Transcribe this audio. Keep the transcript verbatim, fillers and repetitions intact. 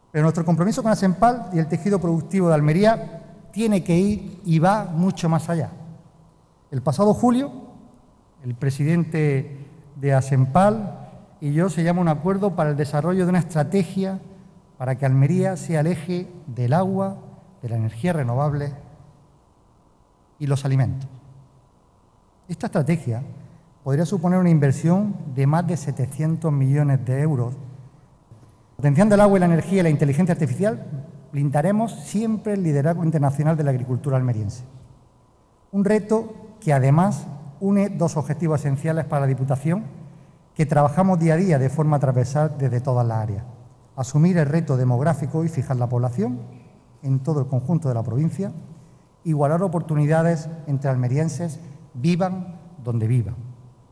Pero nuestro compromiso con Asempal y el tejido productivo de Almería tiene que ir y va mucho más allá. El pasado julio, el presidente de Asempal y yo sellamos un acuerdo para el desarrollo de una estrategia para que Almería sea el eje del agua, de la energía renovable y los alimentos. Esta estrategia podría suponer una inversión de más de setecientos millones de euros. Potenciando el agua y la energía y la inteligencia artificial, blindaremos siempre el liderazgo internacional de la agricultura almeriense. Un reto que además une dos objetivos esenciales para la Diputación que trabajamos día a día de forma transversal desde todas las áreas. Asumir el reto demográfico y fijar la población en todo el conjunto de la provincia, igualar oportunidades entre almerienses, vivan donde vivan.